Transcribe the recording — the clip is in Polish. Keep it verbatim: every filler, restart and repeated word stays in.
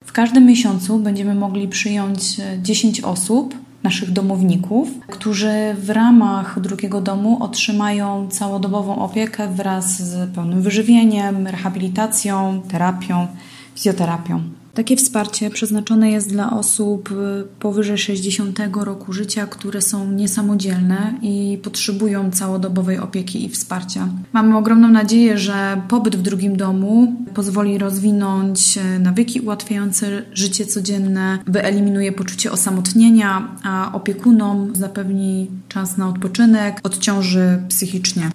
W każdym miesiącu będziemy mogli przyjąć dziesięć osób, naszych domowników, którzy w ramach drugiego domu otrzymają całodobową opiekę wraz z pełnym wyżywieniem, rehabilitacją, terapią, fizjoterapią. Takie wsparcie przeznaczone jest dla osób powyżej sześćdziesiątego roku życia, które są niesamodzielne i potrzebują całodobowej opieki i wsparcia. Mamy ogromną nadzieję, że pobyt w drugim domu pozwoli rozwinąć nawyki ułatwiające życie codzienne, wyeliminuje poczucie osamotnienia, a opiekunom zapewni czas na odpoczynek, odciąży psychicznie.